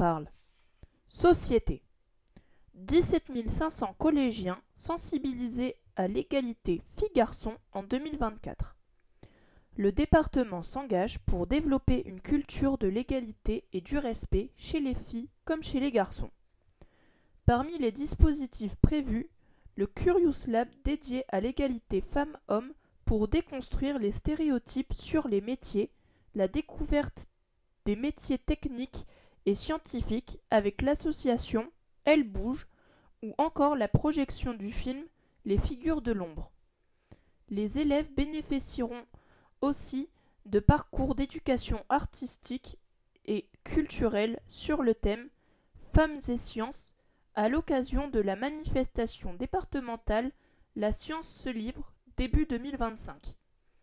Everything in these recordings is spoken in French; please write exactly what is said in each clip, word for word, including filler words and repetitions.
parle. Société. dix-sept mille cinq cents collégiens sensibilisés à l'égalité filles-garçons en deux mille vingt-quatre. Le département s'engage pour développer une culture de l'égalité et du respect chez les filles comme chez les garçons. Parmi les dispositifs prévus, le Curious Lab dédié à l'égalité femmes-hommes pour déconstruire les stéréotypes sur les métiers, la découverte des métiers techniques et scientifiques avec l'association Elle Bouge ou encore la projection du film Les figures de l'ombre. Les élèves bénéficieront aussi de parcours d'éducation artistique et culturelle sur le thème Femmes et sciences à l'occasion de la manifestation départementale La science se livre début deux mille vingt-cinq.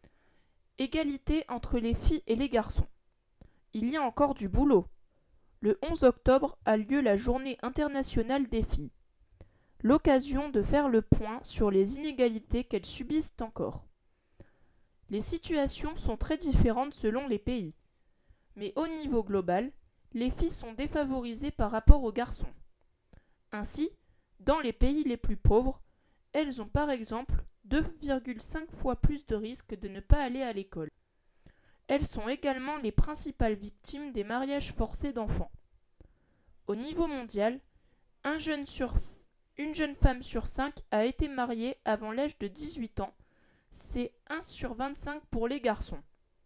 Égalité entre les filles et les garçons. Il y a encore du boulot. Le onze octobre a lieu la Journée internationale des filles. L'occasion de faire le point sur les inégalités qu'elles subissent encore. Les situations sont très différentes selon les pays. Mais au niveau global, les filles sont défavorisées par rapport aux garçons. Ainsi, dans les pays les plus pauvres, elles ont par exemple deux virgule cinq fois plus de risques de ne pas aller à l'école. Elles sont également les principales victimes des mariages forcés d'enfants. Au niveau mondial, un jeune sur, une jeune femme sur cinq a été mariée avant l'âge de dix-huit ans, c'est un sur vingt-cinq pour les garçons.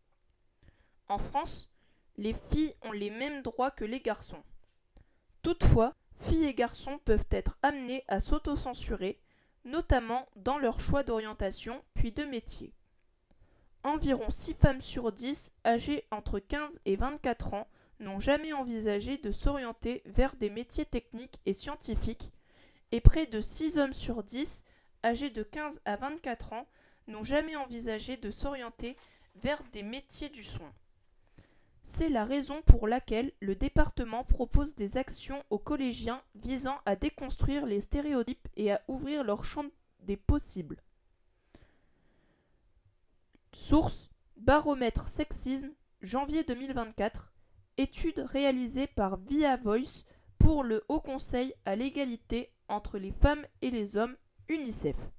En France, les filles ont les mêmes droits que les garçons. Toutefois, filles et garçons peuvent être amenés à s'autocensurer, notamment dans leur choix d'orientation puis de métier. Environ six femmes sur dix âgées entre quinze et vingt-quatre ans n'ont jamais envisagé de s'orienter vers des métiers techniques et scientifiques, et près de six hommes sur dix âgés de quinze à vingt-quatre ans n'ont jamais envisagé de s'orienter vers des métiers du soin. C'est la raison pour laquelle le département propose des actions aux collégiens visant à déconstruire les stéréotypes et à ouvrir leur champ des possibles. Source: Baromètre Sexisme, janvier deux mille vingt-quatre, étude réalisée par Via Voice pour le Haut Conseil à l'égalité entre les femmes et les hommes, UNICEF.